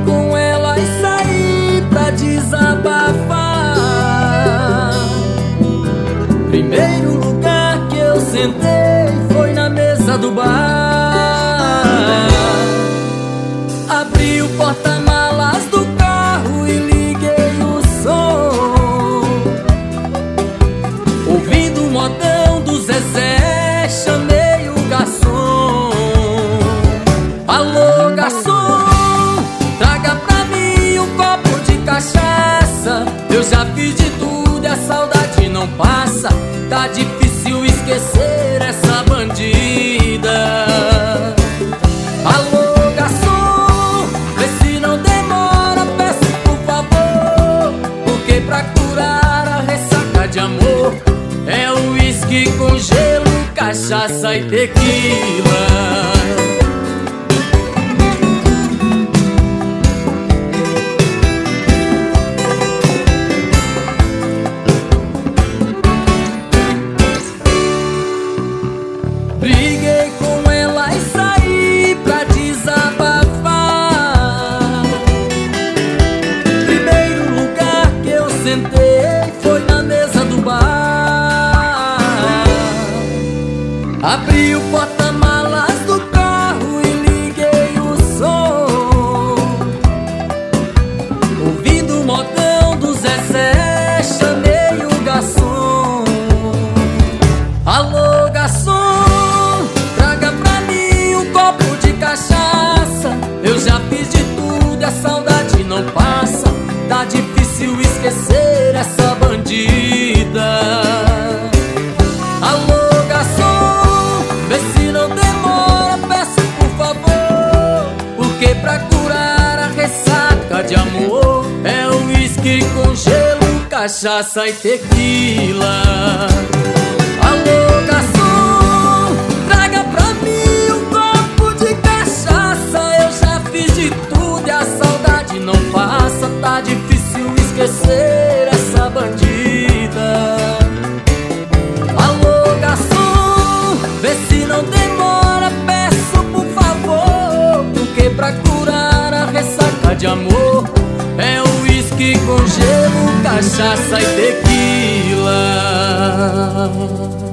com ela e saí pra desabafar. Primeiro lugar que eu sentei foi na mesa do bar. Abri o porta-malas do carro e liguei o som. Ouvindo o modão do Zezé, chamei o garçom. Alô, garçom, traga pra mim um copo de cachaça. Eu já fiz de tudo e a saudade não passa. Tá difícil esquecer essa bandida. Alô, garçom, vê se não demora, peço por favor. Porque pra curar a ressaca de amor é o uísque com gelo, cachaça e tequila. Briguei com ela e saí pra desabafar. Primeiro lugar que eu sentei foi na mesa do bar. Abri o porta-malas do carro e liguei o som. Ouvindo o modão do Zezé, chamei o garçom. Alô, garçom, traga pra mim um copo de cachaça. Eu já fiz de tudo e a saudade não passa. Tá difícil esquecer essa bandida. Alô, garçom, vê se não demora, peço por favor. Porque pra curar a ressaca de amor é o uísque com gelo, cachaça e tequila. Alô, garçom, traga pra mim um copo de cachaça. Eu já fiz de tudo e a saudade não passa. Tá difícil esquecer essa bandida. Alô, garçom, vê se não demora, peço por favor. Porque pra curar a ressaca de amor é o uísque com gelo, cachaça e tequila.